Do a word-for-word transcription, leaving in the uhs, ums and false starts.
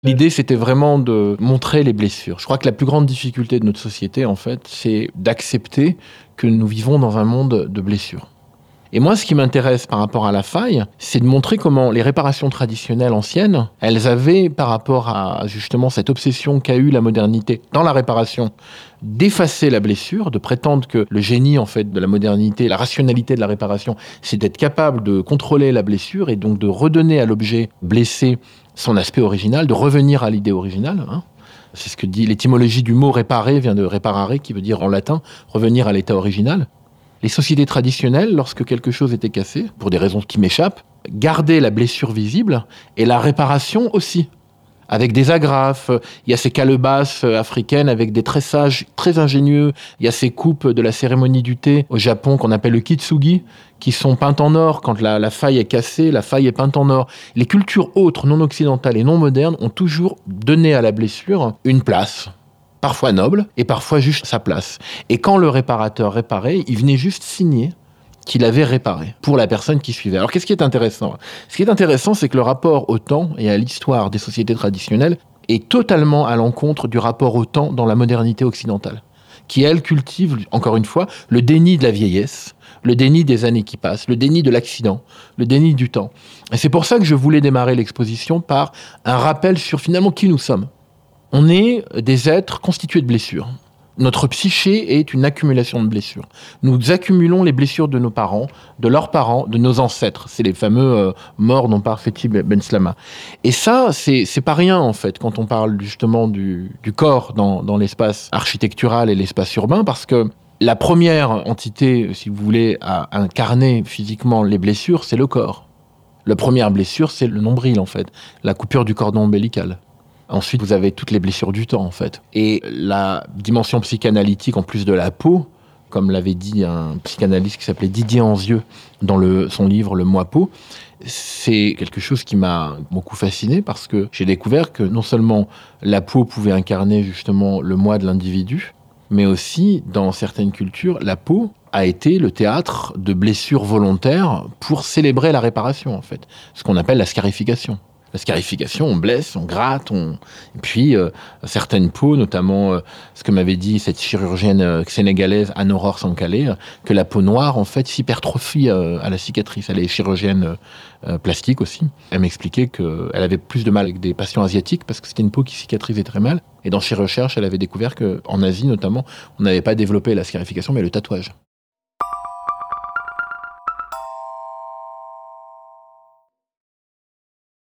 L'idée, c'était vraiment de montrer les blessures. Je crois que la plus grande difficulté de notre société, en fait, c'est d'accepter que nous vivons dans un monde de blessures. Et moi, ce qui m'intéresse par rapport à la faille, c'est de montrer comment les réparations traditionnelles anciennes, elles avaient, par rapport à justement cette obsession qu'a eue la modernité dans la réparation, d'effacer la blessure, de prétendre que le génie en fait de la modernité, la rationalité de la réparation, c'est d'être capable de contrôler la blessure et donc de redonner à l'objet blessé son aspect original, de revenir à l'idée originale. Hein. C'est ce que dit l'étymologie du mot réparer, vient de reparare, qui veut dire en latin revenir à l'état original. Les sociétés traditionnelles, lorsque quelque chose était cassé, pour des raisons qui m'échappent, gardaient la blessure visible et la réparation aussi. Avec des agrafes, il y a ces calebasses africaines avec des tressages très ingénieux, il y a ces coupes de la cérémonie du thé au Japon qu'on appelle le kitsugi, qui sont peintes en or. Quand la, la faille est cassée, la faille est peinte en or. Les cultures autres, non occidentales et non modernes, ont toujours donné à la blessure une place. Parfois noble, et parfois juste sa place. Et quand le réparateur réparait, il venait juste signer qu'il avait réparé pour la personne qui suivait. Alors qu'est-ce qui est intéressant ? Ce qui est intéressant, c'est que le rapport au temps et à l'histoire des sociétés traditionnelles est totalement à l'encontre du rapport au temps dans la modernité occidentale, qui, elle, cultive, encore une fois, le déni de la vieillesse, le déni des années qui passent, le déni de l'accident, le déni du temps. Et c'est pour ça que je voulais démarrer l'exposition par un rappel sur finalement qui nous sommes. On est des êtres constitués de blessures. Notre psyché est une accumulation de blessures. Nous accumulons les blessures de nos parents, de leurs parents, de nos ancêtres. C'est les fameux euh, morts dont parle Fethi Ben Slama. Et ça, c'est, c'est pas rien, en fait, quand on parle justement du, du corps dans, dans l'espace architectural et l'espace urbain, parce que la première entité, si vous voulez, à incarner physiquement les blessures, c'est le corps. La première blessure, c'est le nombril, en fait, la coupure du cordon ombilical. Ensuite, vous avez toutes les blessures du temps, en fait. Et la dimension psychanalytique, en plus de la peau, comme l'avait dit un psychanalyste qui s'appelait Didier Anzieux dans le, son livre « Le moi peau », c'est quelque chose qui m'a beaucoup fasciné parce que j'ai découvert que non seulement la peau pouvait incarner justement le moi de l'individu, mais aussi, dans certaines cultures, la peau a été le théâtre de blessures volontaires pour célébrer la réparation, en fait. Ce qu'on appelle la scarification. La scarification, on blesse, on gratte, on... et puis euh, certaines peaux, notamment euh, ce que m'avait dit cette chirurgienne euh, sénégalaise Anne-Aurore Sankalé, euh, que la peau noire en fait s'hypertrophie euh, à la cicatrice. Elle est chirurgienne euh, plastique aussi. Elle m'expliquait qu'elle avait plus de mal avec des patients asiatiques parce que c'était une peau qui cicatrisait très mal. Et dans ses recherches, elle avait découvert qu'en Asie notamment, on n'avait pas développé la scarification mais le tatouage.